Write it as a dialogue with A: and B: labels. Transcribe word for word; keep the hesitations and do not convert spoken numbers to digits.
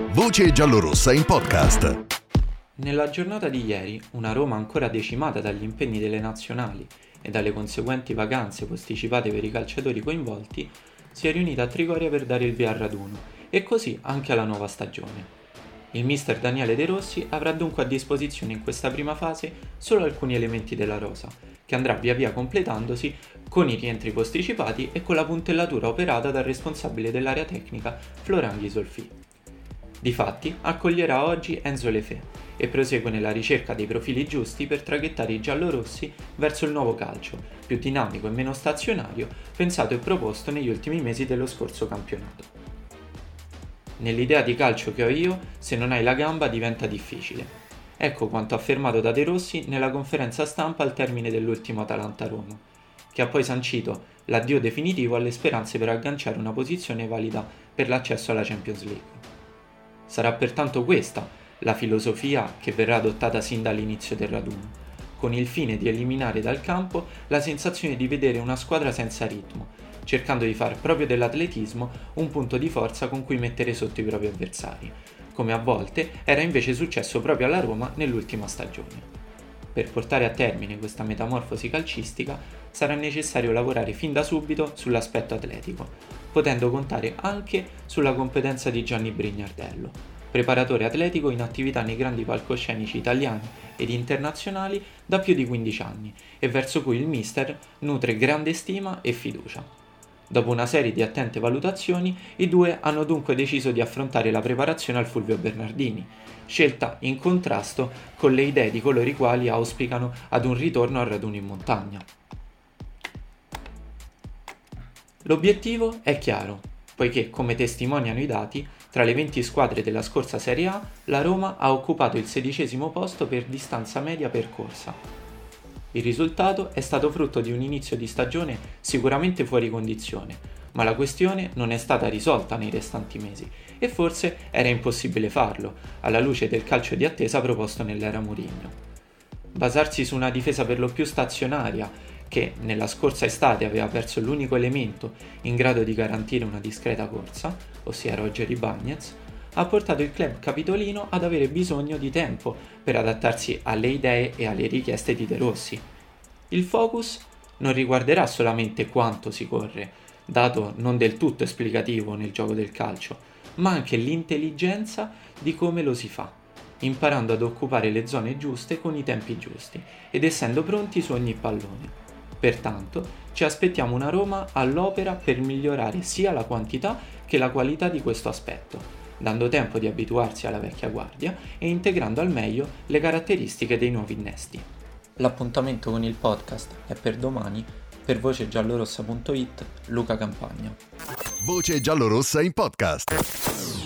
A: Voce giallorossa in podcast.
B: Nella giornata di ieri, una Roma ancora decimata dagli impegni delle nazionali e dalle conseguenti vacanze posticipate per i calciatori coinvolti, si è riunita a Trigoria per dare il via al raduno e così anche alla nuova stagione. Il mister Daniele De Rossi avrà dunque a disposizione in questa prima fase solo alcuni elementi della rosa, che andrà via via completandosi con i rientri posticipati e con la puntellatura operata dal responsabile dell'area tecnica Florent Ghisolfi. Difatti accoglierà oggi Enzo Lefebvre e prosegue nella ricerca dei profili giusti per traghettare i giallorossi verso il nuovo calcio, più dinamico e meno stazionario, pensato e proposto negli ultimi mesi dello scorso campionato. Nell'idea di calcio che ho io, se non hai la gamba diventa difficile. Ecco quanto affermato da De Rossi nella conferenza stampa al termine dell'ultimo Atalanta-Roma, che ha poi sancito l'addio definitivo alle speranze per agganciare una posizione valida per l'accesso alla Champions League. Sarà pertanto questa la filosofia che verrà adottata sin dall'inizio del raduno, con il fine di eliminare dal campo la sensazione di vedere una squadra senza ritmo, cercando di far proprio dell'atletismo un punto di forza con cui mettere sotto i propri avversari, come a volte era invece successo proprio alla Roma nell'ultima stagione. Per portare a termine questa metamorfosi calcistica sarà necessario lavorare fin da subito sull'aspetto atletico, potendo contare anche sulla competenza di Gianni Brignardello, preparatore atletico in attività nei grandi palcoscenici italiani ed internazionali da più di quindici anni e verso cui il mister nutre grande stima e fiducia. Dopo una serie di attente valutazioni, i due hanno dunque deciso di affrontare la preparazione al Fulvio Bernardini, scelta in contrasto con le idee di coloro i quali auspicano ad un ritorno al raduno in montagna. L'obiettivo è chiaro, poiché, come testimoniano i dati, tra le venti squadre della scorsa Serie A, la Roma ha occupato il sedicesimo posto per distanza media percorsa. Il risultato è stato frutto di un inizio di stagione sicuramente fuori condizione, ma la questione non è stata risolta nei restanti mesi e forse era impossibile farlo, alla luce del calcio di attesa proposto nell'era Mourinho. Basarsi su una difesa per lo più stazionaria, che nella scorsa estate aveva perso l'unico elemento in grado di garantire una discreta corsa, ossia Roger Ibañez, ha portato il club capitolino ad avere bisogno di tempo per adattarsi alle idee e alle richieste di De Rossi. Il focus non riguarderà solamente quanto si corre, dato non del tutto esplicativo nel gioco del calcio, ma anche l'intelligenza di come lo si fa, imparando ad occupare le zone giuste con i tempi giusti ed essendo pronti su ogni pallone. Pertanto ci aspettiamo una Roma all'opera per migliorare sia la quantità che la qualità di questo aspetto, dando tempo di abituarsi alla vecchia guardia e integrando al meglio le caratteristiche dei nuovi innesti. L'appuntamento con il podcast è per domani. Per voce giallorossa punto it, Luca Campagna.
A: Voce giallorossa in podcast.